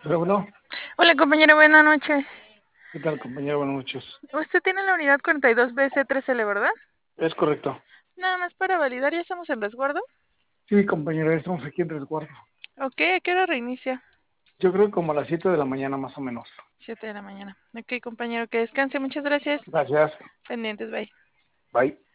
Pero bueno, Hola compañero, buenas noches. ¿qué tal, compañero? Buenas noches. Usted tiene la unidad 42BC3L, ¿verdad? Es correcto. Nada más para validar, ¿ya estamos en resguardo? Sí, compañero, estamos aquí en resguardo. Ok, ¿a qué hora reinicia? Yo creo que como a las 7 de la mañana más o menos. 7 de la mañana. Ok, compañero, que descanse, muchas gracias. Gracias. Pendientes, bye. Bye.